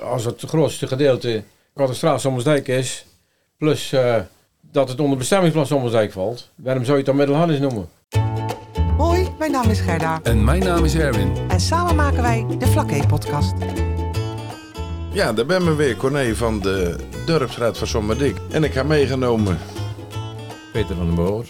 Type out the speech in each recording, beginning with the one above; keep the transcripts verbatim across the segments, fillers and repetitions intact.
als het grootste gedeelte Kadastraal Sommersdijk is, plus uh, dat het onder bestemmingsplan Sommersdijk valt, waarom zou je het dan Middelharnis noemen? Hoi, mijn naam is Gerda. En mijn naam is Erwin. En samen maken wij de Vlakke-podcast. Ja, daar ben we weer, Corné van de Dorpsraad van Sommerdijk. En ik heb meegenomen... Peter van den Boer,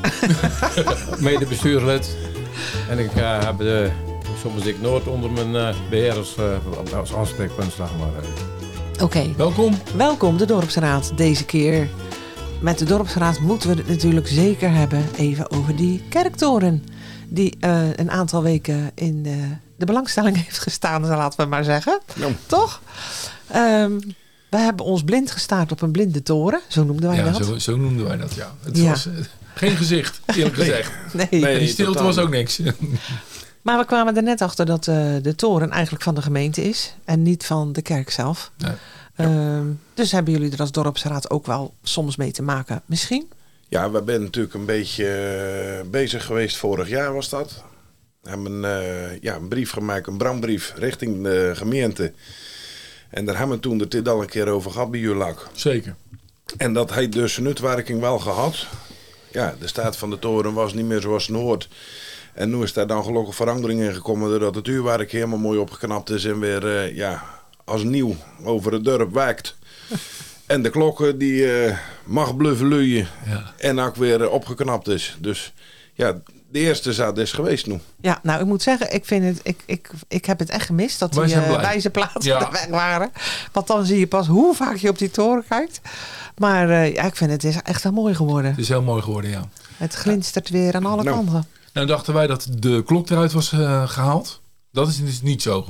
mede bestuurslid. En ik uh, heb de Sommerdijk Noord onder mijn uh, beheer als, uh, als aanspreekpunt, zeg maar. Oké. Okay. Welkom. Welkom, de Dorpsraad. Deze keer met de Dorpsraad moeten we het natuurlijk zeker hebben even over die kerktoren. Die uh, een aantal weken in uh, de belangstelling heeft gestaan, laten we maar zeggen. Ja. Toch? Um, we hebben ons blind gestaard op een blinde toren. Zo noemden wij ja, dat. Zo, zo noemden wij dat, ja. Het ja. was uh, geen gezicht, eerlijk gezegd. Nee. nee. nee en die stilte totaal. was ook niks. Maar we kwamen er net achter dat uh, de toren eigenlijk van de gemeente is. En niet van de kerk zelf. Nee. Um, dus hebben jullie er als dorpsraad ook wel soms mee te maken? Misschien? Ja, we zijn natuurlijk een beetje uh, bezig geweest. Vorig jaar was dat. We hebben uh, ja, een brief gemaakt, een brandbrief richting de gemeente. En daar hebben we toen het al een keer over gehad bij jullie. Zeker. En dat heeft dus een uitwerking wel gehad. Ja, de staat van de toren was niet meer zoals het hoort. En nu is daar dan gelukkig verandering in gekomen doordat het uurwerk helemaal mooi opgeknapt is en weer uh, ja, als nieuw over het dorp wijkt. En de klokken die uh, mag bluffen luien ja. En ook weer uh, opgeknapt is. Dus ja, de eerste zaad is geweest nu. Ja, nou ik moet zeggen, ik vind het, ik, ik, ik heb het echt gemist dat Wij die uh, wijze plaatsen ja. er weg waren. Want dan zie je pas hoe vaak je op die toren kijkt. Maar uh, ja, ik vind het is echt wel mooi geworden. Het is heel mooi geworden, ja. Het glinstert weer aan alle nou. kanten. Nou dachten wij dat de klok eruit was uh, gehaald. Dat is dus niet zo.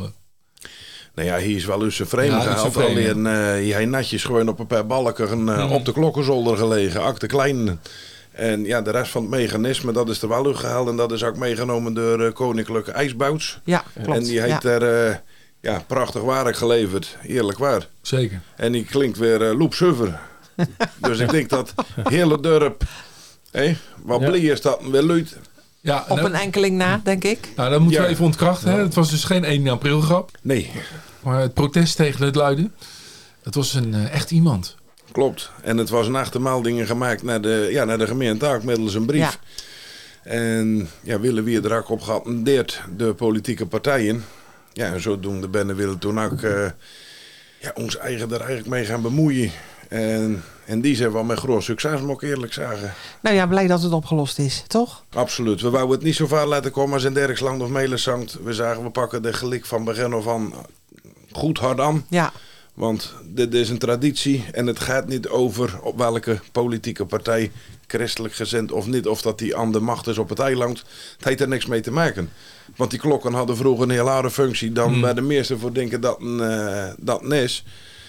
Nou ja, hier is wel eens een frame ja, gehaald. Alleen uh, hier natjes gewoon op een paar balken uh, mm. op de klokkenzolder gelegen. Ak de kleine. En ja, de rest van het mechanisme, dat is er wel gehaald. En dat is ook meegenomen door uh, Koninklijke IJsbouts. Ja, klopt. En die heeft ja. er uh, ja, prachtig werk geleverd. Eerlijk waar. Zeker. En die klinkt weer uh, loepzuiver. Dus ik denk dat hele dorp, hey, wat ja. blij is dat weer luid. Ja, op nou, een enkeling na, denk ik. Nou, dat moeten ja. we even ontkrachten. Hè? Het was dus geen één april grap. Nee. Maar het protest tegen het luiden, dat was een uh, echt iemand. Klopt. En het was een achtermeldingen gemaakt naar de, ja, naar de gemeente ook middels een brief. Ja. En ja, willen we er ook op geattendeerd de politieke partijen. Ja, en zodoende binnen willen toen ook uh, ja, ons eigen er eigenlijk mee gaan bemoeien. En, en die zijn wel met groot succes, moet ik eerlijk zeggen. Nou ja, blij dat het opgelost is, toch? Absoluut. We wouden het niet zo ver laten komen als in Derksland of Melenzand. We zagen, we pakken de gelijk van begin af aan goed hard aan. Ja. Want dit is een traditie en het gaat niet over op welke politieke partij, christelijk gezind of niet, of dat die aan de macht is op het eiland. Het heeft er niks mee te maken. Want die klokken hadden vroeger een heel andere functie dan mm. bij de meesten voor denken dat een, uh, dat een is.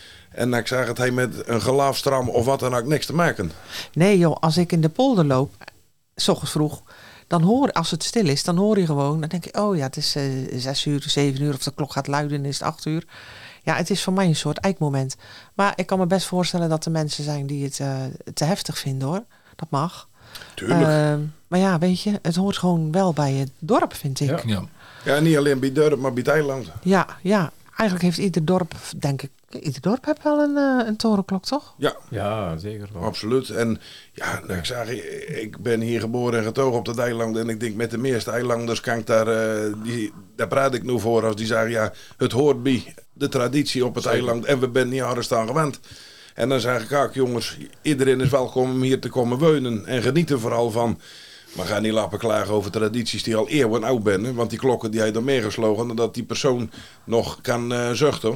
En ik zag het hij met een gelaafstram of wat dan ook niks te maken. Nee joh, als ik in de polder loop, 's ochtends vroeg, dan hoor, als het stil is, dan hoor je gewoon, dan denk ik, oh ja, het is uh, zes uur, zeven uur, of de klok gaat luiden, is het acht uur. Ja, het is voor mij een soort eikmoment. Maar ik kan me best voorstellen dat er mensen zijn die het uh, te heftig vinden hoor. Dat mag. Tuurlijk. Uh, maar ja, weet je, het hoort gewoon wel bij het dorp, vind ik. Ja, ja. ja niet alleen bij het dorp, maar bij het eiland. Ja, ja, eigenlijk heeft ieder dorp, denk ik, ieder dorp heeft wel een, uh, een torenklok, toch? Ja, ja zeker wel. Absoluut. En ja, nou, ik zeg, ik ben hier geboren en getogen op dat eiland. En ik denk met de meeste eilanders kan ik daar, uh, die, daar praat ik nu voor als die zeggen, ja, het hoort bij de traditie op het Zeker. eiland. En we zijn niet anders aan gewend. En dan zeg ik ook, jongens, iedereen is welkom om hier te komen wonen. En genieten vooral van. Maar ga niet lappen klagen over tradities die al eeuwen oud zijn. Want die klokken die hij dan meegeslogen, dat die persoon nog kan uh, zuchten.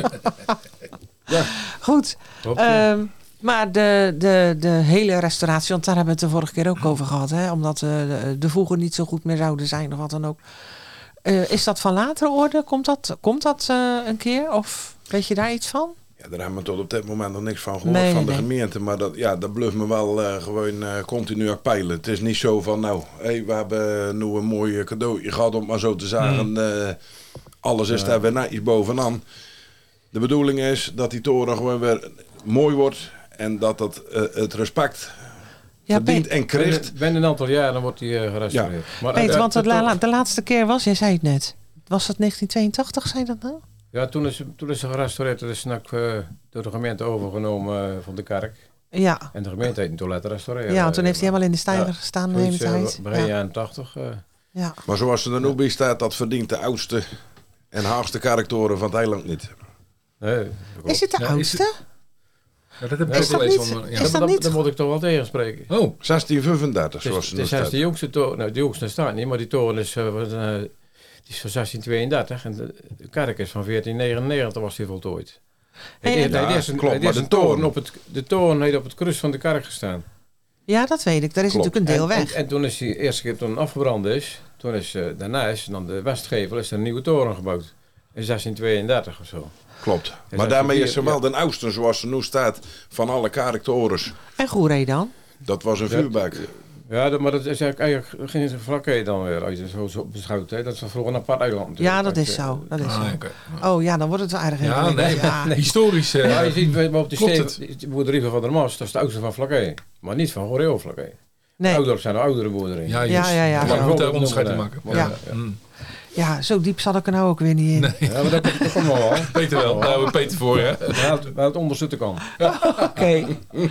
ja. Goed. Um, maar de, de, de hele restauratie, want daar hebben we het de vorige keer ook over gehad. Hè? Omdat uh, de, de voegen niet zo goed meer zouden zijn of wat dan ook. Uh, is dat van latere orde? Komt dat, komt dat uh, een keer? Of weet je daar iets van? Ja, daar hebben we tot op dit moment nog niks van gehoord nee, van de nee. gemeente. Maar dat, ja, dat bluft me wel uh, gewoon uh, continu aan peilen. Het is niet zo van, nou, hey, we hebben nu een mooi cadeautje gehad om maar zo te zeggen. Mm. Uh, alles is ja. daar weer netjes bovenaan. De bedoeling is dat die toren gewoon weer mooi wordt. En dat het, uh, het respect ja, verdient en krijgt. Binnen een aantal jaar dan wordt die uh, gerestaureerd. Ja. Maar, Peter, uh, want de, la- de laatste keer was, je zei het net. Was dat negentien tweeëntachtig, zei dat nou? Ja, toen is, toen is ze gerestaureerd. Dat is nak, uh, door de gemeente overgenomen uh, van de kerk. Ja. En de gemeente heeft hem toen laten restaureren. Ja, toen heeft hij helemaal in de stijger ja, gestaan de hele tijd. Begin Ja. jaren tachtig. Uh. Ja. Maar zoals er nu bij staat, dat verdient de oudste en haagste kerktoren van het eiland niet. Nee, is het de Ja, oudste? is Ja, dat heb ik Is ook dat gelezen. niet? Onder, ja. Is Ja, dat maar dan, niet? dan moet ik toch wel tegenspreken. Oh, zestien vijfendertig, Het zoals is, ze het nu is staat. de jongste toren. Nou, de jongste staat niet, maar die toren is, uh, was, uh, die is van zestien tweeëndertig. En de, de kerk is van veertien negenennegentig was die voltooid. Hey, Hij en- heeft Ja, eerst een, klopt, hij maar heeft de een toren toren. op het, de toren heeft op het kruis van de kerk gestaan. Ja, dat weet ik. Daar is Klopt. natuurlijk een deel en, weg. En, en toen is die eerste keer toen afgebrand is, toen is uh, daarna is dan de westgevel is er een nieuwe toren gebouwd. In zestien tweeëndertig of zo. Klopt. Is Maar dat daarmee vier- is ze wel de oudste, zoals ze nu staat, van alle kerktorens. En Goeree dan? Dat was een Ja. vuurbak. Ja, dat, maar dat is eigenlijk, eigenlijk geen vlakke dan weer uit, zo, zo beschouwd. Hè. Dat is vroeger een apart eiland natuurlijk. Ja, dat is eh, zo. Dat is ah, zo. oké. Oh ja, dan wordt het wel erg Ja, ingewikkeld. nee, Ja. nee. Historisch. eh, Ja, je ziet bij- op die klopt steen, die boerderij van Van der Mas, dat is de oudste van Vlakke. Maar niet van Goreo Vlakke. Nee. Ouderen zijn de oudere boerderijen. ja, Ja, juist. ja, ja, Maar zo. je moet daar onderscheid in Noemen, maken. eh, Ja. ja. Mm. Ja, zo diep zat ik er nou ook weer niet in. Nee. Ja, maar dat, dat komt nog wel. Peter wel. Daar hebben we Peter voor, hè? Waar het, waar het onderste kan. Oké.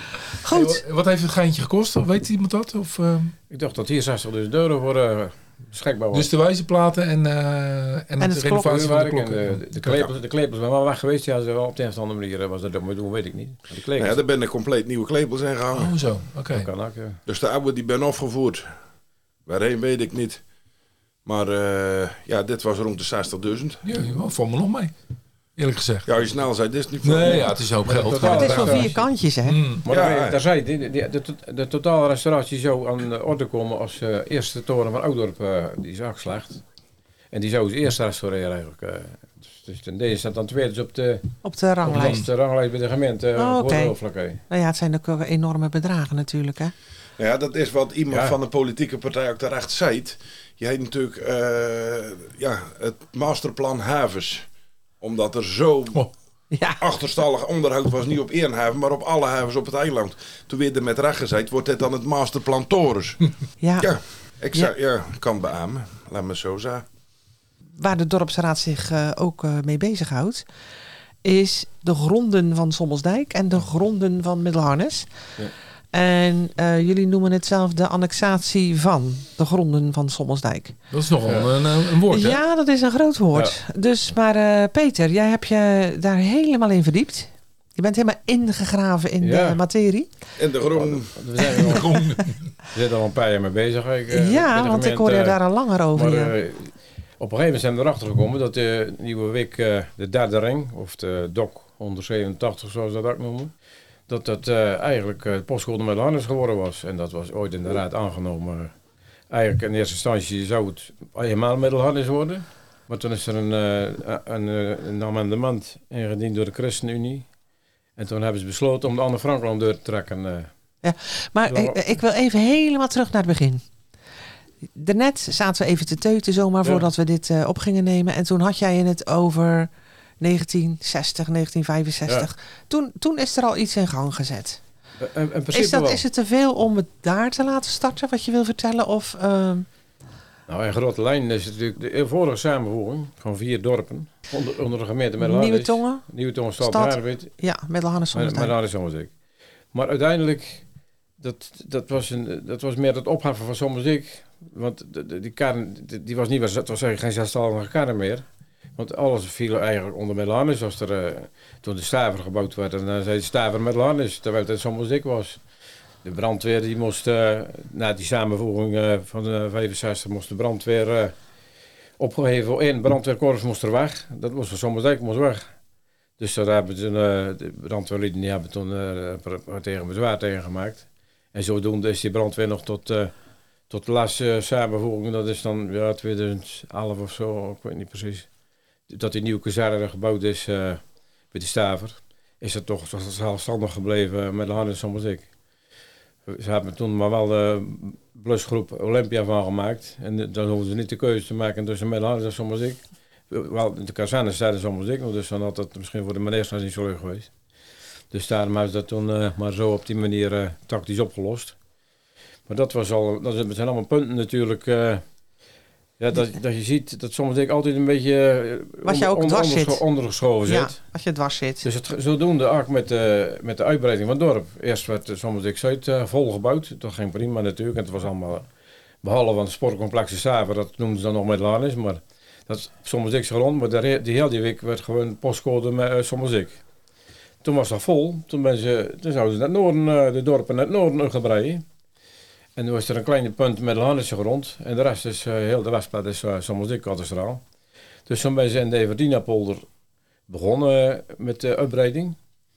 Goed. Hey, wat heeft het geintje gekost? Weet iemand dat? Of, uh, Ik dacht dat hier zestigduizend euro voor uh, beschikbaar was. dus de wijzerplaten en, uh, en, En de het renovatie van de Vuurwerk klokken. en de, de, klepels, de klepels zijn wel weg geweest. Ja, ze wel op de een of andere manier was dat maar doen, weet ik niet. Maar de klepels, Ja, er ben er compleet nieuwe klepels in gehangen. Oh, zo. Oké. dat kan ook. Ja. Dus de oude die ben afgevoerd. Waarheen weet ik niet. Maar uh, ja, dit was rond de zestigduizend. Ja, ja, valt me nog mee. Eerlijk gezegd. Ja, als je snel zei, dit is niet veel. Nee, ja, het is een hoop geld. Maar het is Ja, van ja. vier kantjes, hè? Mm. Maar Ja, daar, ja. daar zei je, de, de, de, de totale restauratie zou aan de orde komen als uh, eerste toren van Oudorp, uh, die is afgeslacht. En die zou ze eerst restaureren eigenlijk. Uh, dus, dus ten deze staat dan tweede dus op de, Op de ranglijst. op de ranglijst bij de gemeente. Uh, Oh, oké. Goreo Vlakke. Nou ja, het zijn ook enorme bedragen natuurlijk, hè? Ja, dat is wat iemand Ja. van de politieke partij ook terecht zei. Je hebt natuurlijk uh, ja, het masterplan havens. Omdat er zo Oh. Ja. achterstallig onderhoud was, niet op één haven, maar op alle havens op het eiland. Toen werd er met recht gezegd, wordt dit dan het masterplan torens? Ja. Ja, ik zou, ja, kan beamen. Laat me zo zeggen. Waar de dorpsraad zich uh, ook uh, mee bezighoudt, is de gronden van Sommelsdijk en de gronden van Middelharnis. Ja. En uh, jullie noemen het zelf de annexatie van de gronden van Sommelsdijk. Dat is nogal Ja. een, een, een woord, hè? Ja, dat is een groot woord. Dus, maar uh, Peter, jij hebt je daar helemaal in verdiept. Je bent helemaal ingegraven in Ja. de materie. En de groen. We zijn er al, we zijn er al een paar jaar mee bezig. Ik, uh, ja, met de want ik gemeente, hoor je uh, daar al langer over. Maar ja. uh, op een gegeven moment zijn we erachter gekomen dat de nieuwe week, uh, de derde ring, of de D O C honderdzevenentachtig zoals ze dat ook noemen, dat dat uh, eigenlijk uh, postcode Middelharnis geworden was. En dat was ooit in de raad aangenomen. Eigenlijk in eerste instantie zou het helemaal Middelharnis worden. Maar toen is er een, uh, een, een, een amendement ingediend door de ChristenUnie. En toen hebben ze besloten om de Anne Frankland deur te trekken. Uh, Maar ik, ik wil even helemaal terug naar het begin. Daarnet zaten we even te teuten zomaar Ja. voordat we dit uh, op gingen nemen. En toen had jij het over negentien zestig, negentien vijfenzestig. Ja. Toen, toen is er al iets in gang gezet. in, in principe Is, dat, wel. is het te veel om het daar te laten starten, wat je wil vertellen? Of, uh, Nou, in grote lijn is het natuurlijk de vorige samenvoeging van vier dorpen onder, onder de gemeente Middelharnis. Nieuwe Tongen? Nieuwe Tongen, Stad, Stad. Haarwit. Ja, Middelharnis Maar, maar Sommelsdijk. daar is Sommelsdijk. Maar uiteindelijk, dat, dat, was een, dat was meer het opheffen van Sommelsdijk. Want de, de, die kern, die, die was niet, het was eigenlijk geen zelfstandige kern meer. Want alles viel eigenlijk onder Middelharnis. Als er, uh, toen de Staver gebouwd werd, en dan zei de Staver Middelharnis, terwijl het Sommelsdijk was. De brandweer die moest, uh, na die samenvoeging uh, van de vijfenzestig, moest de brandweer uh, opgeheven. Eén brandweerkorps moest er weg. Dat moest van Sommelsdijk moest weg. Dus daar hebben ze, uh, de brandweerlieden die hebben toen uh, tegen bezwaar tegen gemaakt. En zodoende is die brandweer nog tot, uh, tot de laatste uh, samenvoeging, dat is dan ja, tweeduizend elf of zo, ik weet niet precies. Dat die nieuwe kazerne gebouwd is uh, bij de Staver, is het toch zelfstandig gebleven met de hand in Sommelsdijk. Ze hebben toen maar wel de blusgroep Olympia van gemaakt. En dan hoefden ze niet de keuze te maken tussen Middelharnis en Sommelsdijk. Wel, de kazerne staat in Sommelsdijk, dus dan had dat misschien voor de meneer niet zo leuk geweest. Dus daarom hebben ze dat toen uh, maar zo op die manier uh, tactisch opgelost. Maar dat was al, dat zijn allemaal punten natuurlijk. Uh, Ja, dat, dat je ziet dat soms ik altijd een beetje uh, Wat je ook onder, dwars onder, zit. ondergeschoven Ja, zit. als je dwars zit. Dus het, zodoende ook met de, met de uitbreiding van het dorp. Eerst werd uh, soms ik Zuid uh, volgebouwd. Dat ging prima natuurlijk. En het was allemaal, behalve van het sportcomplex de Saver, dat noemden ze dan nog met Larnis. Maar dat soms ik rond. Maar de, die hele week werd gewoon postcode met uh, soms ik. Toen was dat vol. Toen, ben ze, toen zouden ze naar het noorden, uh, de dorpen naar het noorden uitgebreid. En toen was er een kleine punt met de Larnische grond. En de rest is, uh, heel de Westplaat is uh, soms ik kadastraal. Dus toen ben ze in de Everdina-polder begonnen met de uitbreiding.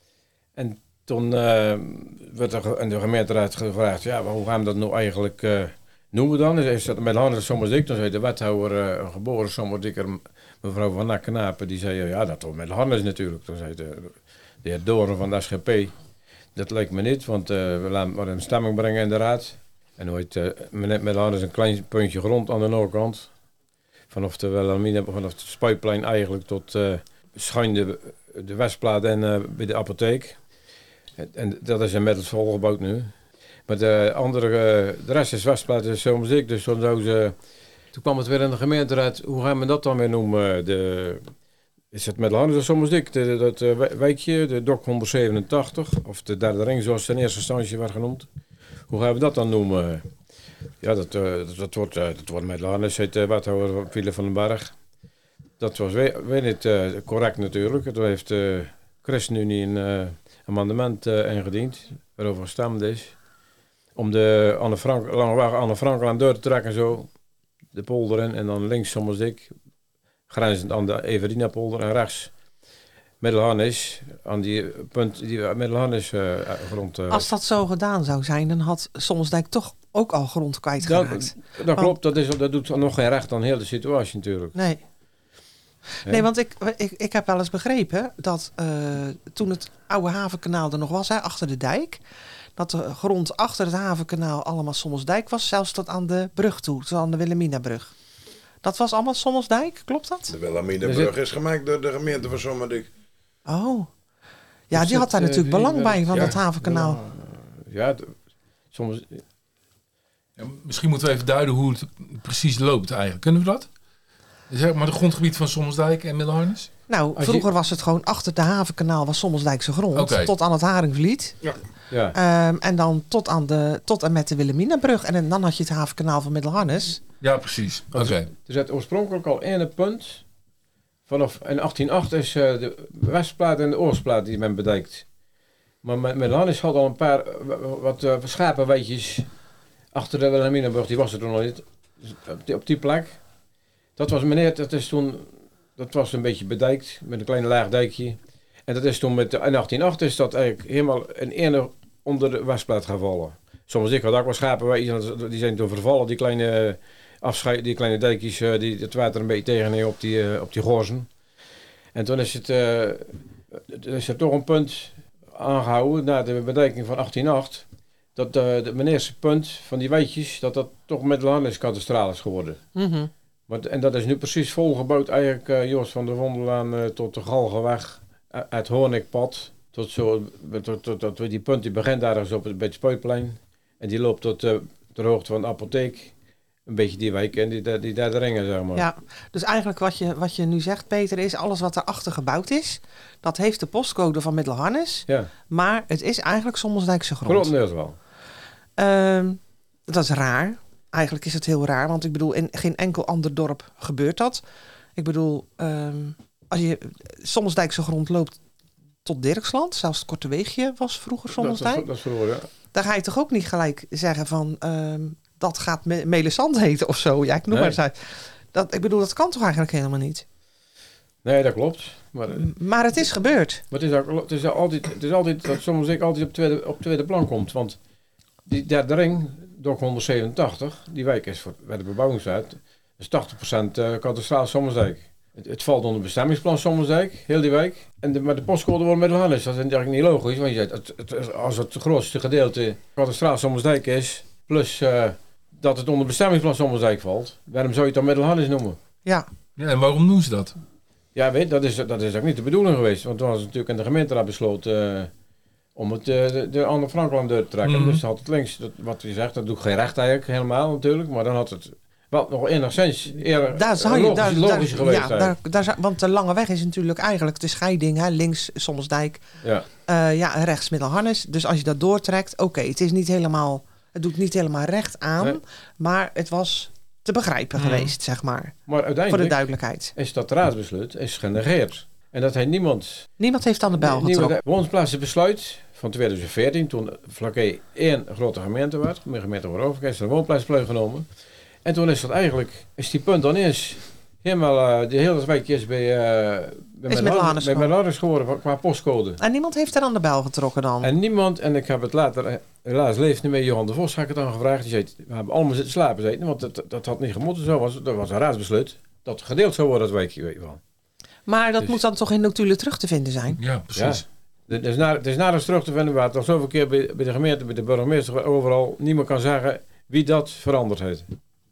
En toen uh, werd er in de gemeenteraad gevraagd, ja, hoe gaan we dat nou eigenlijk uh, noemen dan? Is dat met Larnis soms ik? Toen zei de wethouder, uh, geboren soms dikker, mevrouw van Nakkenapen, die zei, ja, dat was met Larnis natuurlijk. Toen zei de, de heer Doorn van de S G P, dat lijkt me niet, want uh, we laten maar een stemming brengen in de raad. En ooit uh, met Larnis een klein puntje grond aan de noordkant. Vanaf de Wilhelmina, vanaf het Spuitplein eigenlijk tot uh, schuin de, de Westplaat en uh, bij de apotheek. En, en dat is inmiddels volgebouwd nu. Maar de andere, uh, de rest is Westplaat, is zoals ik. Dus toen, zou ze, toen kwam het weer in de gemeenteraad. Hoe gaan we dat dan weer noemen? De, is het met Larnis of soms ik? De, dat uh, wijkje, de D O C honderdzevenentachtig. Of de derde ring, zoals het in eerste instantie werd genoemd. Hoe gaan we dat dan noemen? Ja, dat, uh, dat, dat, wordt, uh, dat wordt met Larnis, heet uh, wethouder Philip van den Berg. Dat was weer, weer niet uh, correct natuurlijk. Toen heeft de uh, ChristenUnie een uh, amendement uh, ingediend, waarover gestemd is. Om de Anne Frank, Langeweg Anne Frank deur te trekken en zo. De polder in en dan links soms ik. Grenzend aan de Everdina-polder en rechts Middelharnis, aan die punt, die Middelharnis uh, grond. Uh, Als dat zo gedaan zou zijn, dan had Sommelsdijk toch ook al grond kwijtgeraakt. Dat, dat klopt, dat, is, dat doet nog geen recht aan heel de situatie natuurlijk. Nee. Ja. Nee, want ik, ik, ik heb wel eens begrepen dat uh, toen het oude havenkanaal er nog was, hè, achter de dijk, dat de grond achter het havenkanaal allemaal Sommelsdijk was, zelfs tot aan de brug toe, tot aan de Wilhelminabrug. Dat was allemaal Sommelsdijk, klopt dat? De Wilhelminabrug is gemaakt door de gemeente van Sommerdijk. Oh. Ja, Dus die had daar het, natuurlijk uh, belang die, bij van ja, dat havenkanaal. Ja, ja d- soms. Ja, misschien moeten we even duiden hoe het precies loopt eigenlijk. Kunnen we dat? Zeg maar het grondgebied van Sommelsdijk en Middelharnis? Nou, Als vroeger je... was het gewoon achter de havenkanaal was Sommelsdijkse grond. Okay. Tot aan het Haringvliet. Ja. Ja. Um, en dan tot, aan de, tot en met de Wilhelminabrug. En dan had je het havenkanaal van Middelharnis. Ja, precies. Oké. Okay. Er zat oorspronkelijk al één punt. Vanaf in achttien nul acht is uh, de Westplaat en de Oostplaat die men bedijkt. Maar met Middelharnis had al een paar uh, wat uh, schapenweidjes achter de Wilhelminabrug. Die was er toen nog niet. Dus op, die, op die plek. Dat was meneer, dat is toen, dat was een beetje bedijkt met een klein laag dijkje. En dat is toen met, in achttien nul acht is dat eigenlijk helemaal in ene onder de Westplaat gevallen. Soms ik had ook wel schapenweidjes, die zijn toen vervallen, die kleine afscheid, die kleine dijkjes, die het water een beetje tegen op die, op die gorzen. En toen is het, uh, is er toch een punt aangehouden na de bedijking van achttien nul acht. Dat uh, het meneerste punt van die weidjes, dat dat toch met Larnis kadastraal is geworden. Mm-hmm. Maar, en dat is nu precies volgebouwd eigenlijk, uh, Joost van der Vondelaan uh, tot de Galgenweg, uh, uit Hoornikpad, tot zo, tot, tot, tot, die punt die begint daar is op het, bij het Spuitplein. En die loopt tot uh, de hoogte van de apotheek, een beetje die wijk en die, die derde ringen, zeg maar. Ja, dus eigenlijk wat je, wat je nu zegt, Peter, is alles wat erachter gebouwd is, dat heeft de postcode van Middelharnis, Ja. maar het is eigenlijk Sommelsdijkse grond. Grotendeels wel. Um, dat is raar. Eigenlijk is het heel raar, want ik bedoel, in geen enkel ander dorp gebeurt dat. Ik bedoel, um, als je Sommelsdijkse grond loopt tot Dirksland, zelfs het Korte Weegje was vroeger Sommelsdijk. Dat, dat, dat is vroeger, ja. Dan ga je toch ook niet gelijk zeggen van, um, dat gaat Me- Melisande heten of zo. Ja, ik noem Nee. maar eens uit. Dat, ik bedoel, dat kan toch eigenlijk helemaal niet? Nee, dat klopt. Maar, uh, Maar het is gebeurd. maar het, is ook, het, is altijd, het is altijd dat soms ik altijd op tweede, op tweede plan komt. Want die derde ring, D O C honderdzevenentachtig, die wijk is voor, bij de bebouwingswet, dat is tachtig procent uh, kadastraal Sommelsdijk. Het, het valt onder bestemmingsplan Sommelsdijk, heel die wijk. En de, maar de postcode wordt Middelharnis. Dat is eigenlijk niet logisch. Want je zegt, het, het, als het grootste gedeelte kadastraal Sommelsdijk is, plus uh, dat het onder bestemmingsplan Sommelsdijk valt, waarom zou je het dan Middelharnis noemen? Ja. Ja, en waarom doen ze dat? Ja, weet, dat is, dat is ook niet de bedoeling geweest. Want toen was het natuurlijk in de gemeenteraad besloten uh, om het, uh, de, de Anne Frankland deur te trekken. Mm-hmm. Dus had het links, dat, wat je zegt, dat doet geen recht eigenlijk helemaal natuurlijk. Maar dan had het Wat nog enigszins eerder Daar zou je, logisch, daar, logisch daar, geweest ja, zijn. daar, daar, zou- want de lange weg is natuurlijk eigenlijk de scheiding. Hè, links Sommelsdijk, Ja. uh, ja, en rechts Middelharnis. Dus als je dat doortrekt, oké, okay, het is niet helemaal, het doet niet helemaal recht aan. Nee. Maar het was te begrijpen Mm. geweest, zeg maar. Maar Voor de uiteindelijk duidelijkheid. is dat raadsbesluit is genegeerd. En dat heeft niemand... Niemand heeft aan de bel niemand getrokken. woonplaatsbesluit van twintig veertien, toen Vlakke één grote gemeente werd, de gemeente Voorover, is er een woonplaatsbesluit genomen. En toen is dat eigenlijk, is die punt dan eens, helemaal, uh, die hele wijk is bij, uh, bij Middelharnis bij Middelharnis geworden qua postcode. En niemand heeft er aan de bel getrokken dan? En niemand, en ik heb het later, helaas leeft niet meer, Johan de Vos had ik het dan gevraagd. Die zei, we hebben allemaal zitten slapen, zei, want dat, dat had niet gemoeten. Zo was, dat was een raadsbesluit. Dat gedeeld zou worden, dat weet je weet je wel. Maar dat Dus- moet dan toch in notulen terug te vinden zijn? Ja, precies. Ja. Het is, na, het is nergens terug te vinden waar het al zoveel keer bij, bij de gemeente, bij de burgemeester, overal niemand kan zeggen wie dat veranderd heeft.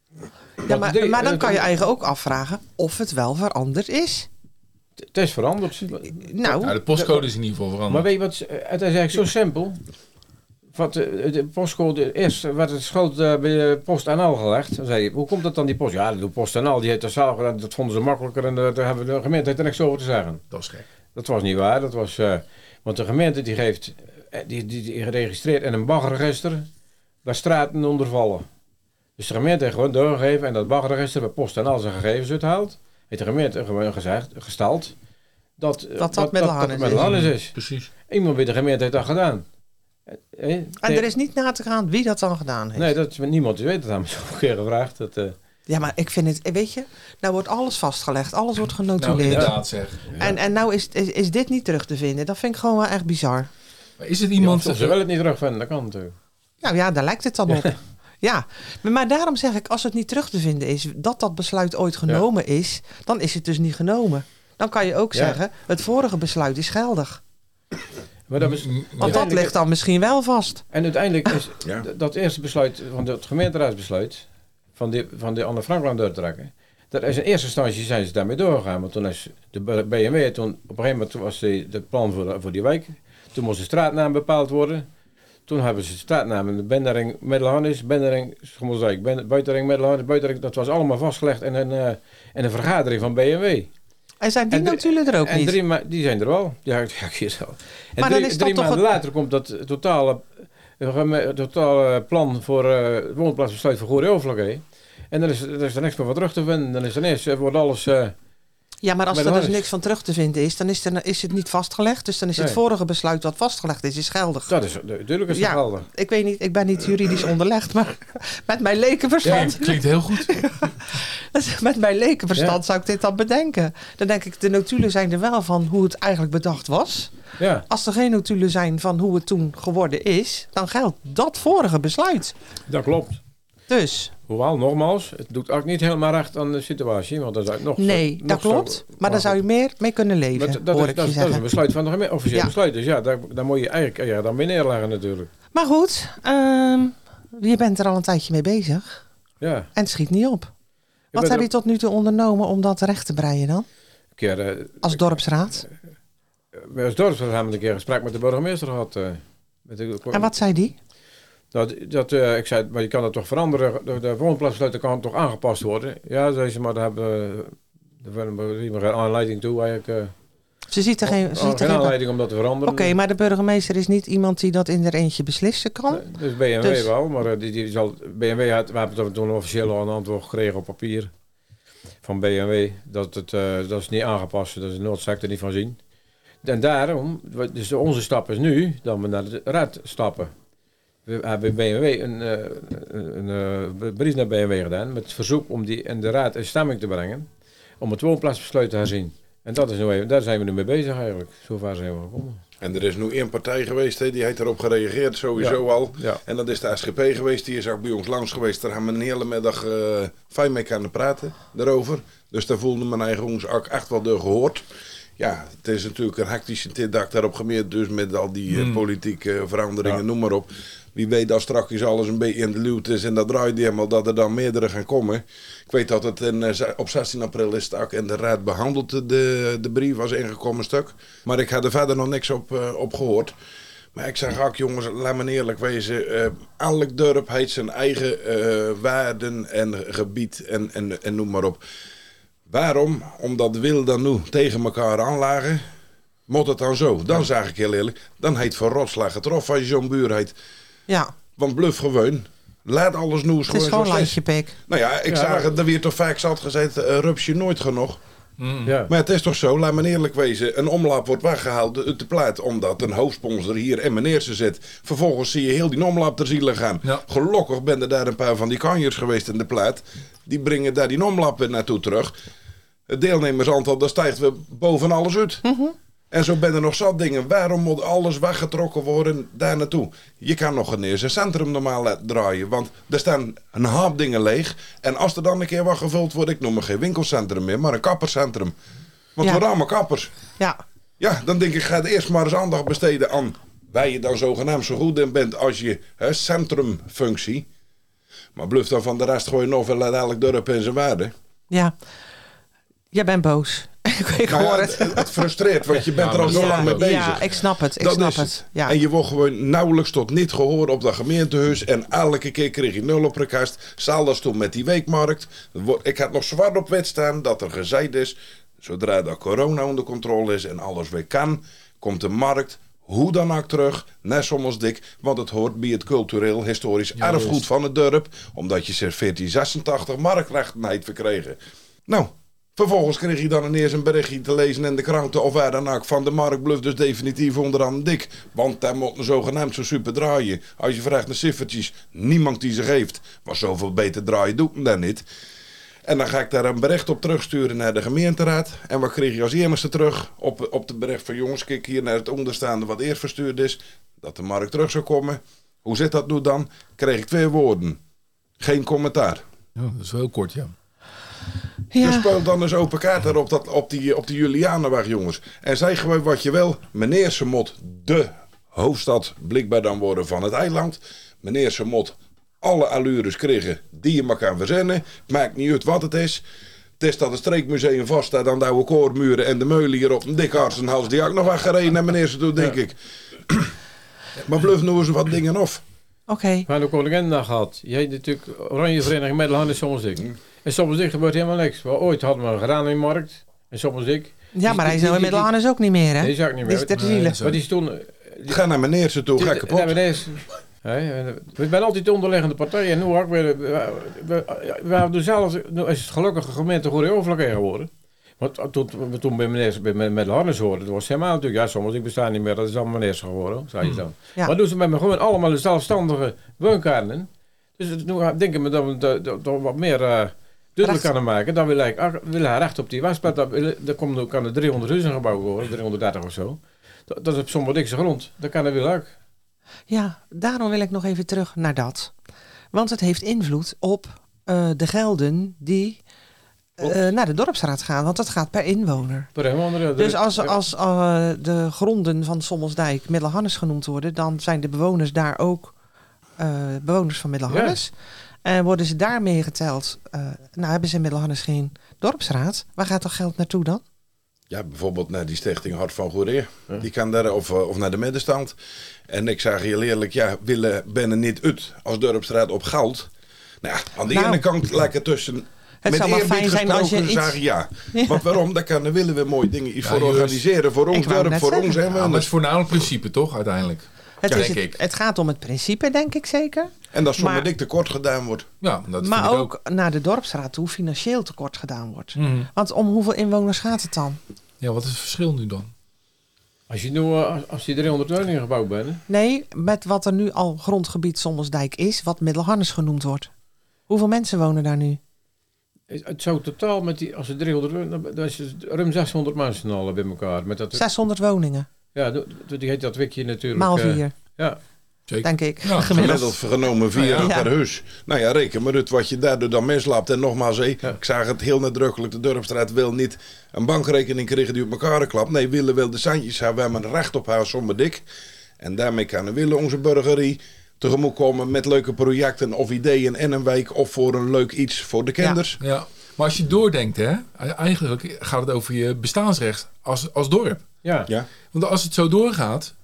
Ja, maar, de- maar dan het- kan je eigen ook afvragen of het wel veranderd is. Het is veranderd. Nou, Nou, de postcode is in ieder geval Maar veranderd. weet je wat, het is eigenlijk zo simpel. Wat de, de postcode eerst werd het schuld uh, bij de PostNL gelegd. Dan zei je, hoe komt dat dan die post? Ja, de PostNL die heeft dat zelf gedaan, dat vonden ze makkelijker en uh, daar hebben de gemeente heeft er niks over te zeggen. Dat is gek. Dat was niet waar. Dat was, uh, want de gemeente die geeft, uh, die, die, die geregistreerd in een baggerregister waar straten onder vallen. Dus de gemeente heeft gewoon doorgegeven en dat baggerregister waar PostNL zijn gegevens uithaalt, heeft de gemeente gewoon gezegd, gesteld dat uh, dat dat Middelharnis is. Middelharnis is. Precies. Iemand bij de gemeente heeft dat gedaan. Eh, en er is niet na te gaan wie dat dan gedaan heeft. Nee, dat is niemand die weet het. Hebben ze al een keer gevraagd. Dat, uh, Ja, maar ik vind het, weet je, nou wordt alles vastgelegd, alles wordt Nou, genotuleerd. inderdaad zeg. en, en nou is, is, is dit niet terug te vinden. Dat vind ik gewoon wel echt bizar. Maar is het iemand, iemand... ze willen het niet terugvinden, dat kan natuurlijk. Nou ja, daar lijkt het dan op. Ja, maar, maar daarom zeg ik, als het niet terug te vinden is, dat dat besluit ooit genomen ja. is, dan is het dus niet genomen. Dan kan je ook ja. zeggen, het vorige besluit is geldig. Maar dat is, Want dat ligt dan misschien wel vast. En uiteindelijk is Ja. dat eerste besluit van het gemeenteraadsbesluit van de, van de Anne Frankland door te trekken. Dat is in eerste instantie zijn ze daarmee doorgegaan. Want toen is de B M W, toen, op een gegeven moment was de, de plan voor, de, voor die wijk. Toen moest de straatnaam bepaald worden. Toen hebben ze de straatnamen, de Bendering, Middelharnis, Bendering, Schommelsdijk, ben, Buitenring, Middelharnis, Buitenring. Dat was allemaal vastgelegd in een, uh, in een vergadering van B M W. En zijn die en notulen er ook en niet? Drie ma- die zijn er wel. Ja, ja, hier zo. En maar drie, dan is drie dat maanden toch later komt dat totale, uh, totale plan voor uh, het woonplaatsbesluit voor Goeree-Overvlakke. En dan is, er is er niks meer van terug te vinden. Dan is er ineens, wordt alles... Uh, ja, maar als er dus Middelharnis. niks van terug te vinden is, dan is, er, is het niet vastgelegd. Dus dan is het Nee. vorige besluit wat vastgelegd is, is geldig. dat is, natuurlijk is dat Ja. geldig. Ik weet niet, ik ben niet juridisch onderlegd, maar met mijn lekenverstand, Klinkt heel goed. met mijn lekenverstand Ja. zou ik dit dan bedenken. Dan denk ik, de notulen zijn er wel van hoe het eigenlijk bedacht was. Ja, Als er geen notulen zijn van hoe het toen geworden is, dan geldt dat vorige besluit. dat klopt. Dus, Hoewel, nogmaals, het doet ook niet helemaal recht aan de situatie. Want dat is nog nee, nog dat zo- klopt. Maar daar zou je meer mee kunnen leven, Maar dat, dat, hoor is, ik dat, je is, dat is een zeggen. besluit van de gemeente, officieel Ja. besluit. Dus ja, daar, daar moet je eigenlijk ja, dan weer neerleggen natuurlijk. Maar goed, ehm, je bent er al een tijdje mee bezig. Ja. En het schiet niet op. Wat ben heb er- je tot nu toe ondernomen om dat recht te breien dan? Een keer, uh, Als dorpsraad? wij als dorpsraad hebben een keer een gesprek met de burgemeester gehad. Uh, met de, En wat zei die? Dat, dat, uh, ik zei, maar je kan het toch veranderen. De, de woonplaatsbesluiten kan toch aangepast worden. Ja, zei ze, maar daar hebben we daar hebben we geen aanleiding toe eigenlijk. Uh, Ze ziet er geen... Ze oh, ziet er geen geen... aanleiding om dat te veranderen. Oké, maar de burgemeester is niet iemand die dat in er eentje beslissen kan? Nee, dus B M W Dus- wel, maar uh, die, die zal, B M W had, we hebben toen officieel al een antwoord gekregen op papier van B M W. Dat, het, uh, dat is niet aangepast, dat is de noodzaak er niet van zien. En daarom, dus onze stap is nu dat we naar de raad stappen. We hebben bij B M W een, uh, een, een uh, brief naar B M W gedaan met het verzoek om die in de raad in stemming te brengen om het woonplaatsbesluit te herzien. En dat is nu even, daar zijn we nu mee bezig eigenlijk. Zover zijn we gekomen. En er is nu één partij geweest, hè, die heeft erop gereageerd, sowieso Ja. al. Ja. En dat is de S G P geweest, die is ook bij ons langs geweest. Daar hebben we een hele middag uh, fijn mee kunnen praten daarover. Dus daar voelde mijn eigen ons ook echt wel door gehoord. Ja, het is natuurlijk een hectische tijd dat ik daarop gemeerd, dus met al die uh, Mm. politieke veranderingen, Ja. noem maar op. Wie weet dat straks alles een beetje in de luwt is en dat draait helemaal, dat er dan meerdere gaan komen. Ik weet dat het in, uh, op zestien april is het ook in de raad behandeld, de, de brief was ingekomen stuk. Maar ik had er verder nog niks op, uh, op gehoord. Maar ik zeg ook, jongens, laat me eerlijk wezen. Uh, elk dorp heeft zijn eigen uh, waarden en gebied en, en, en noem maar op. Waarom? Omdat wil dan nu tegen elkaar aanlagen, moet het dan zo. Dan zeg ik heel eerlijk, dan heet voor rotslag getroffen als je zo'n buur heet. Ja. Want bluf gewoon. Laat alles nu eens Het is gewoon landje pik. Nou ja, ik ja, zag maar... het, er weer toch vaak zat gezegd, uh, rups je nooit genoeg. Mm. Ja. Maar het is toch zo, laat me eerlijk wezen, een omlaap wordt weggehaald uit de plaat omdat een hoofdsponsor hier en meneer ze zit. Vervolgens zie je heel die omlaap ter ziele gaan. Ja. Gelukkig ben er daar een paar van die kanjers geweest in de plaat. Die brengen daar die omlaap weer naartoe terug. Het deelnemersaantal, dat stijgt weer boven alles uit. Mm-hmm. En zo ben er nog zat dingen. Waarom moet alles weggetrokken worden daar naartoe? Je kan nog een eerste centrum normaal laten draaien. Want er staan een hoop dingen leeg. En als er dan een keer wat gevuld wordt, ik noem maar geen winkelcentrum meer, maar een kapperscentrum. Want Ja. we rammen kappers. Ja. Ja, dan denk ik, ga eerst maar eens aandacht besteden aan waar je dan zogenaamd zo goed in bent als je hè, centrumfunctie. Maar bluf dan van de rest gewoon nog wel uit elk dorp in zijn waarde. Ja. Jij bent boos. ik Nou hoor ja, het. het. Het frustreert, want je bent Ja, er al maar zo ja, lang mee bezig. Ja, ik snap het. Ik Dat snap is het. Ja. En je wordt gewoon nauwelijks tot niet gehoord op dat gemeentehuis. En elke keer kreeg je nul op de kast. Zelfs toen met die weekmarkt. Ik had nog zwart op wit staan dat er gezeid is. Zodra dat corona onder controle is en alles weer kan, komt de markt hoe dan ook terug naar Sommelsdik. Want het hoort bij het cultureel historisch Ja, erfgoed juist. van het dorp. Omdat je sinds veertien zesentachtig marktrechten heeft verkregen. Nou, vervolgens kreeg je dan ineens een berichtje te lezen in de kranten of waar dan ook van de markt bluft dus definitief onderaan dik. Want daar moet een zogenaamd zo super draaien. Als je vraagt naar cijfertjes, niemand die ze geeft. Maar zoveel beter draaien doet men dan niet. En dan ga ik daar een bericht op terugsturen naar de gemeenteraad. En wat kreeg je als eerste terug op, op de bericht van jongens, kijk hier naar het onderstaande wat eerst verstuurd is. Dat de markt terug zou komen. Hoe zit dat nu dan? Kreeg ik twee woorden. Geen commentaar. Ja, dat is wel kort, ja. Ja. Dus speel dan eens open kaart erop dat, op die, op die Julianenweg, jongens. En zeg gewoon wat je wil. Meneer ze moet de hoofdstad blijkbaar dan worden van het eiland. Meneer ze moet alle allures krijgen die je maar kan verzinnen. Maakt niet uit wat het is. Het is dat het streekmuseum vaststaat aan de oude koormuren en de meulen hier op een dik artsenhals die ook nog wat gereden naar meneer ze toe, denk ik. Maar bluff nu eens wat dingen af. Oké. We hebben de Koninginnedag gehad. Je hebt natuurlijk Oranje Vereniging Middelland en Sommelsdik. En Sommelsdik gebeurt helemaal niks. We ooit hadden we een graanmarkt in Sommelsdik. Ja, maar hij is nou in Middelharnis ook niet meer, hè? Die is ook niet Die meer. is ter Nee, ziele. dat is- Maar die is toen... die- Ga naar meneer ze toe, ga die- kapot. nee, maar deze- Hè, we zijn altijd de onderliggende partijen. En nu ook weer, we, we, we hebben dus zelfs, nu is het gelukkig een gemeente goede overvlakken geworden. Want toen we toen bij meneer bij, met, met Harnis hoorden, dat was helemaal natuurlijk, ja, soms ik besta niet meer, dat is allemaal meneer geworden, zei je dan. Ja. Maar doen ze met me gewoon allemaal de zelfstandige woonkaarten. Dus het, nu denk ik me dat we dat, dat, dat wat meer uh, duidelijk Recht. kunnen maken. Dan wil ik ah, wil hij recht op die wasplaat. Dan komt er kan er driehonderd huizen gebouwd worden, driehonderddertig of zo. Dat, dat is op zo'n dikse grond. Dat kan er wel ook. Ja, daarom wil ik nog even terug naar dat. Want het heeft invloed op uh, de gelden die uh, naar de dorpsraad gaan. Want dat gaat per inwoner. Per inwoner, Dus als, als uh, de gronden van Sommelsdijk Middelharnis genoemd worden, dan zijn de bewoners daar ook uh, bewoners van Middelharnis. En worden ze daarmee geteld, uh, nou hebben ze in Middelharnis geen dorpsraad. Waar gaat dat geld naartoe dan? Ja, bijvoorbeeld naar die stichting Hart van Goeree. Die kan daar, of, of naar de middenstand. En ik zeg heel eerlijk, ja, willen ben er niet uit als dorpsraad op geld. Nou ja, aan de Nou, ene kant lekker tussen... Het met zou wel eerbied fijn zijn als je gesproken, iets... zeg ja. Ja. Want waarom? Daar kan, daar willen we mooie dingen iets Ja, voor juist. organiseren. Voor ons Ik wou dorp, net voor zeggen. ons Ja, maar het inwoners. is voornamelijk principe, toch, uiteindelijk? Het, Ja, is denk het, ik. het gaat om het principe, denk ik zeker. En dat sommige maar- dik tekort gedaan wordt. Ja, dat maar vind ik ook, naar de dorpsraad toe financieel tekort gedaan wordt. Mhm. Want om hoeveel inwoners gaat het dan? Ja, wat is het verschil nu dan? Als je nu, uh, als- als die driehonderd woningen gebouwd bent, Nee, met wat er nu al grondgebied Sommelsdijk is, wat Middelharnis genoemd wordt. Hoeveel mensen wonen daar nu? is- het zou totaal met die, als er driehonderd woningen, dan is het ruim zeshonderd mensen al bij elkaar. Met dat, zeshonderd woningen, ja, do- do- die heet dat wikje natuurlijk. maal eh, vier, ja, Zeker. denk ik. Ja, Gemiddeld genomen vier Ja, ja. per huis. Nou ja, reken maar uit wat je daardoor dan mislaapt. En nogmaals, hé, Ja. ik zag het heel nadrukkelijk. De dorpsstraat wil niet een bankrekening krijgen die op elkaar klapt. Nee, willen wel de centjes hebben waar men recht op haar somber dik. En daarmee kan willen onze burgerie tegemoet komen met leuke projecten of ideeën in een wijk. Of voor een leuk iets voor de kinders. Ja, maar als je doordenkt, hè, eigenlijk gaat het over je bestaansrecht als, als dorp. ja. Ja. Want als het zo doorgaat,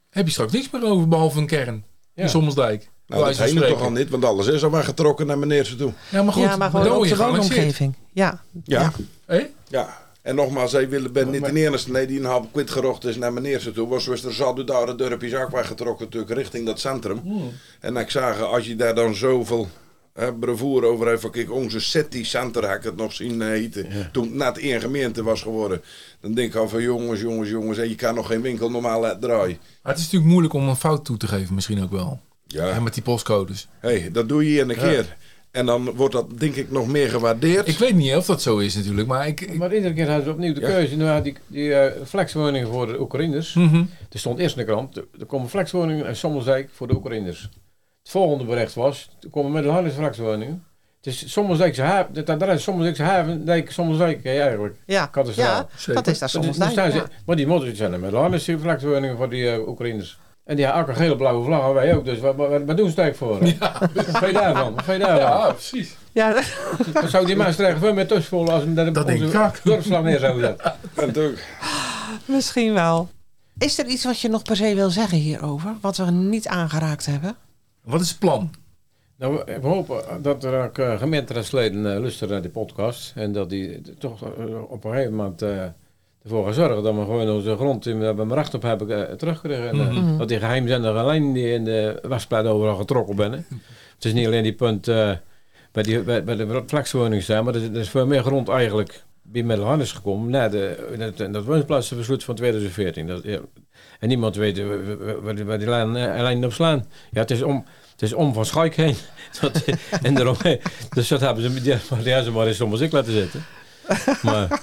heb je straks niks meer over, behalve een kern. Ja. In Sommelsdijk. Nou, dat zijn er toch al niet, want alles is al weggetrokken naar meneer ze toe. Ja, maar goed. ja, maar gewoon dan op word de je geannexeerd. woonomgeving. Ja. Ja. Ja. Hé? Ja. En nogmaals, ik ben ben niet de enige nee, die een half kwit gerocht is naar meneer ze toe. Was zoals er zat daar de dorpjes ook weggetrokken natuurlijk richting dat centrum. Hmm. En ik zag, als je daar dan zoveel hè, bravoure over heeft, van kijk, onze city center heb ik het nog zien uh, heten. Ja. Toen het net één gemeente was geworden. Dan denk ik al van jongens, jongens, jongens, en je kan nog geen winkel normaal laten draaien. Maar het is natuurlijk moeilijk om een fout toe te geven, misschien ook wel. Ja, Ja, met die postcodes. hey, dat doe je in een Ja. keer. En dan wordt dat denk ik nog meer gewaardeerd. Ik weet niet of dat zo is natuurlijk, maar ik... ik Maar iedere keer hadden ze opnieuw de Ja. keuze. Nu had die, die uh, flexwoningen voor de Oekraïners. Mhm. Er stond eerst in de krant, er er komen flexwoningen in Sommelsdijk voor de Oekraïners. Het volgende bericht was, er komen Middellandse flexwoningen. Het is Sommelsdijkse haven, het adres Sommelsdijkse haven, Dijk, Sommelsdijk hè, eigenlijk. Ja. Kathedraal. Ja, Zeker. dat is daar Maar soms die- die staan ja. ze- Maar die moeten zijn er Middellandse flexwoningen voor die uh, Oekraïners. En die hebben ook een gele blauwe vlag en wij ook, dus wat, wat, wat doen ze eigenlijk voor? hè? Ja, Wat vind je daarvan? Wat vind je daarvan? ja, precies. Ja, Dan zou die mensen er veel meer tussen voelen als we daar Dat denk onze ik ook. dorpsvlag neer zouden zetten. En natuurlijk. misschien wel. Is er iets wat je nog per se wil zeggen hierover? Wat we niet aangeraakt hebben? Wat is het plan? Nou, we, we hopen dat er ook uh, gemeenteraadsleden uh, luisteren naar die podcast. En dat die uh, toch uh, op een gegeven moment uh, ervoor gaan zorgen dat we gewoon onze grond die we hebben recht op hebben uh, terugkrijgen. En, uh, Mhm. dat die geheimzinnige lijn die in de wasplaat overal getrokken ben. Hè. Het is niet alleen die punt uh, bij, die, bij, bij de flexwoningen staan, maar er, er is veel meer grond eigenlijk bij Middelland is gekomen na de, dat, dat woonplaatsbesluit van twintig veertien. Dat, ja, en niemand weet uh, waar die, waar die lijn, uh, lijn op slaan. Ja, het is om... Het is om van Schaik heen. Dat, en daarom, dus dat hebben ze, die, die hebben ze maar in soms ik laten zitten. Maar,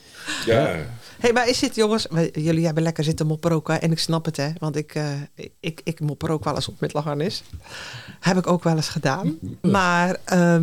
Ja. Hé, maar is dit, jongens... we- Jullie hebben lekker zitten mopperen ook, hè? En ik snap het, hè? Want ik, uh, ik, ik mopper ook wel eens op met Lagarnis. Heb ik ook wel eens gedaan. Maar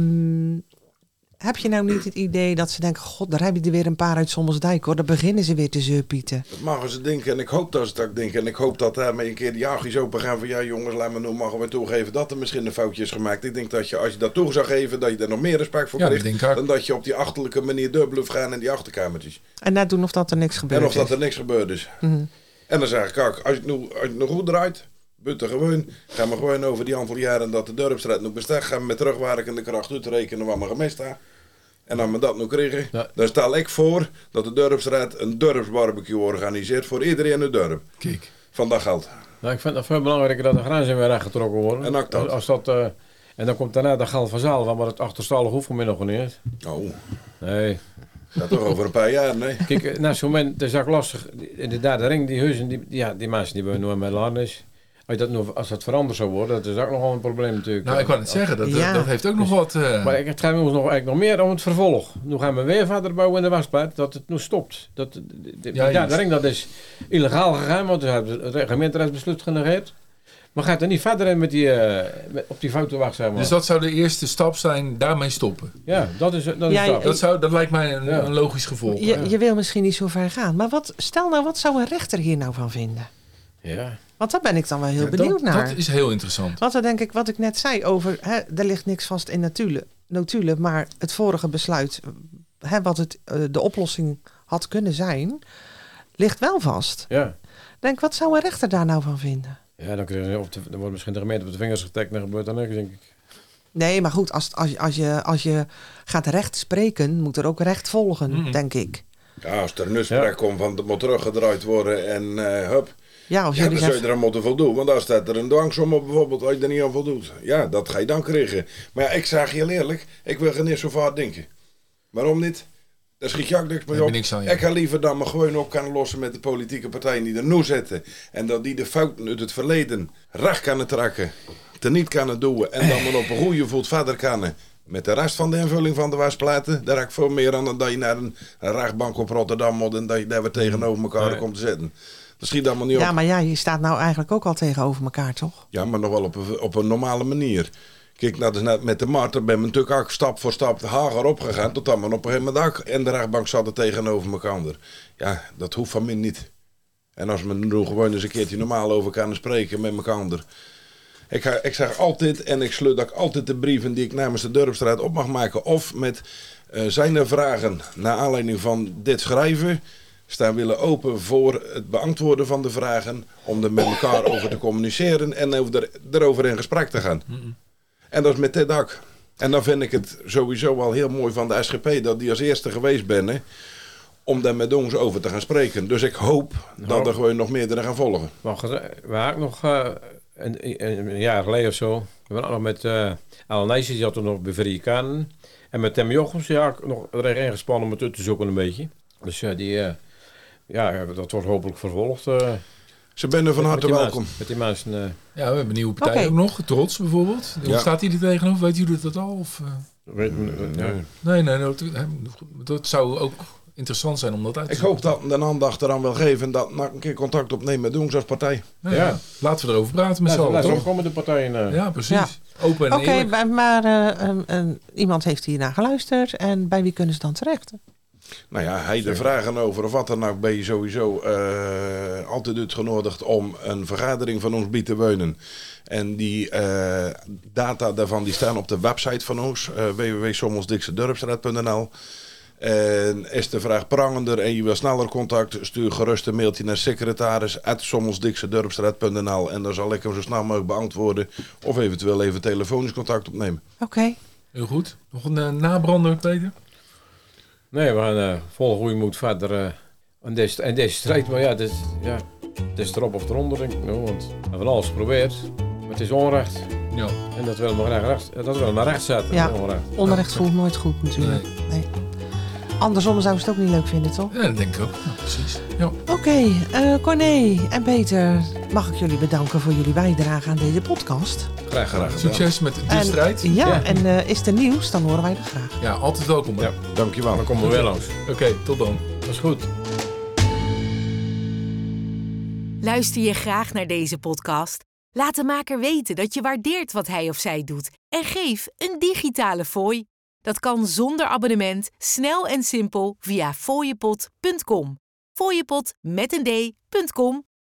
um, heb je nou niet het idee dat ze denken... God, daar heb je er weer een paar uit Sommelsdijk, hoor. Dan beginnen ze weer te zeurpieten. Dat mogen ze denken en ik hoop dat ze dat denken. En ik hoop dat daarmee een keer die jaagjes open gaan van... ja jongens, laat me nu mogen we toegeven dat er misschien een foutje is gemaakt. Ik denk dat je als je dat toe zou geven, dat je daar nog meer respect voor Ja, dat krijgt... denk ik ook. dan dat je op die achterlijke manier dubbel gaan in die achterkamertjes. En net doen of dat er niks gebeurt. En of dat is. er niks gebeurd is. Mhm. En dan zeg ik, kijk, als je het nu, als je het nu goed draait... buiten gewoon, gaan we gewoon over die aantal jaren dat de dorpsstraat nog bestaat... gaan we met terugwerkende kracht uitrekenen wat we gemist hebben. En als we dat nu krijgen, Ja. dan stel ik voor dat de dorpsraad een dorpsbarbecue organiseert voor iedereen in het dorp. Kijk. Van dat geld. nou, ik vind het veel belangrijker dat de grenzen weer rechtgetrokken worden. En ook dat. Als dat uh, en dan komt daarna de gal van zaal van, maar het achterstallig hoeft voor mij nog niet. Oh, Nee. dat toch over een paar jaar, nee. Kijk, uh, na zo'n moment is het ook lastig. Inderdaad, de ring, die huizen, die, ja, die mensen die wonen nooit met Larnes. Als, dat nu, als dat veranderd zou worden, dat is ook nogal een probleem natuurlijk. Nou, ik wou net zeggen, dat, Ja. dat heeft ook nog wat... Uh, Maar ik- het gaat ons nog, eigenlijk nog meer om het vervolg. Nu gaan we weer verder bouwen in de wasplaat, dat het nu stopt. Dat, de, de, Ja, ja, juist. de ring dat is illegaal gegaan, want we hebben het gemeenteraadsbesluit genegeerd. Maar gaat er niet verder in met die, uh, met, op die foute wacht, zeg maar. dus dat zou de eerste stap zijn, daarmee stoppen. Ja, dat is, dat is Ja, dat. Dat, zou, dat lijkt mij een, Ja. een logisch gevolg. Je, je wil misschien niet zo ver gaan. Maar wat, stel nou, wat zou een rechter hier nou van vinden? Ja. Want daar ben ik dan wel heel Ja, benieuwd dat, naar. dat is heel interessant. Want dan denk ik, wat ik net zei over... Hè, er ligt niks vast in notulen, notulen maar het vorige besluit... Hè, wat het, uh, de oplossing had kunnen zijn... ligt wel vast. Ja. Denk, wat zou een rechter daar nou van vinden? Ja, dan, kun je, op de, dan wordt misschien de gemeente op de vingers getikt en dan gebeurt er niks, denk ik. Nee, maar goed, als, als, als, je, als je gaat recht spreken... moet er ook recht volgen, Mhm. denk ik. Ja, als er een uitspraak Ja. komt van het moet teruggedraaid worden en uh, hup. Ja, of Ja, jullie dan zou je zeggen... er aan moeten voldoen. Want dan staat er een dwangsom op bijvoorbeeld als je er niet aan voldoet. Ja, dat ga je dan krijgen. Maar ja, ik zeg je heel eerlijk, ik wil geen eens zo vaak denken. Waarom niet? Daar schiet je ook niks mee Heb je op. niks aan, ja. Ik ga liever dan maar gewoon op kunnen lossen met de politieke partijen die er nu zitten. En dat die de fouten uit het verleden recht kunnen trekken. Teniet kunnen doen. En dan maar op een goede voet verder kunnen. Met de rest van de invulling van de wasplaten. Daar heb ik veel meer aan dan dat je naar een, een rechtbank op Rotterdam moet. En dat je daar weer tegenover elkaar Nee. komt te zitten. Dat schiet allemaal niet op. Ja, maar ja, je staat nou eigenlijk ook al tegenover elkaar, toch? Ja, maar nog wel op een, op een normale manier. Kijk, nou, dus net met de markt, daar ben ik natuurlijk ook stap voor stap hager opgegaan. Tot dan maar op een gegeven moment ook. En de rechtbank zat er tegenover elkaar. Ja, dat hoeft van mij niet. En als we nu gewoon eens een keertje normaal over kunnen spreken met elkaar. Ik, ga, ik zeg altijd, en ik sluit ook altijd de brieven die ik namens de Dorpsstraat op mag maken. Of met uh, zijn er vragen naar aanleiding van dit schrijven. staan willen open voor het beantwoorden van de vragen. Om er met elkaar over te communiceren en over, erover in gesprek te gaan. Mm-mm. En dat is met dit dak. En dan vind ik het sowieso wel heel mooi van de S G P dat die als eerste geweest ben. Hè, om daar met ons over te gaan spreken. Dus ik hoop nou, dat er gewoon nog meerdere gaan volgen. Maar we hadden nog uh, een, een jaar geleden of zo. We waren nog met uh, Alan Nijsjes, die had toen nog bij Verikanen. En met Tim Jochems, ja, nog erin gespannen om het uit te zoeken een beetje. Dus uh, die, uh, ja, dat wordt hopelijk vervolgd. Uh, Ze zijn er van harte met welkom. Mensen, met die mensen. Uh... Ja, we hebben een nieuwe partij okay. ook nog. Trots bijvoorbeeld. Hoe ja. staat hij er tegenover? Weet jullie dat al? Of, uh... Weet, uh, nee, nee, nee dat, dat zou ook interessant zijn om dat uit te Ik hoop dat de aandacht eraan wil geven dat NAC een keer contact opneemt met ons als partij. Ja, ja. Ja. Laten we erover praten met z'n allen. Laten we komen de partijen. Uh... Ja, precies. Ja. Open en Oké, eerlijk. okay, maar uh, um, um, iemand heeft hiernaar geluisterd. En bij wie kunnen ze dan terecht? Nou ja, hij de vragen over of wat dan ook ben je sowieso uh, altijd uitgenodigd om een vergadering van ons bij te wonen. En die uh, data daarvan die staan op de website van ons, uh, w w w punt sommelsdiksedorpsstraat punt n l. En is de vraag prangender en je wil sneller contact, stuur gerust een mailtje naar secretaris at sommelsdiksedorpsstraat punt n l. En dan zal ik hem zo snel mogelijk beantwoorden of eventueel even telefonisch contact opnemen. Oké. Okay. Heel goed. Nog een uh, nabrander, Peter? Nee, we gaan uh, vol goede moed verder uh, in, deze, in deze strijd. Maar ja, dit, ja, het is erop of eronder, denk ik. Nou, want we hebben alles geprobeerd. Maar het is onrecht. Ja. En dat willen we naar recht, dat willen we naar recht zetten. Ja, onrecht, onrecht ja. voelt nooit goed natuurlijk. Nee. nee. Andersom zou ze het ook niet leuk vinden, toch? Ja, dat denk ik ook. Ja, precies. Ja. Oké, okay, uh, Corné en Peter, mag ik jullie bedanken voor jullie bijdrage aan deze podcast. Graag gedaan. Succes met de en, strijd. Ja, ja. en uh, is er nieuws, dan horen wij dat graag. Ja, altijd welkom. Ja, dankjewel. Dan komen we weer langs. Oké, okay, tot dan. Dat is goed. Luister je graag naar deze podcast? Laat de maker weten dat je waardeert wat hij of zij doet. En geef een digitale fooi. Dat kan zonder abonnement, snel en simpel via fooiepot punt com. Fooiepot met een d punt com.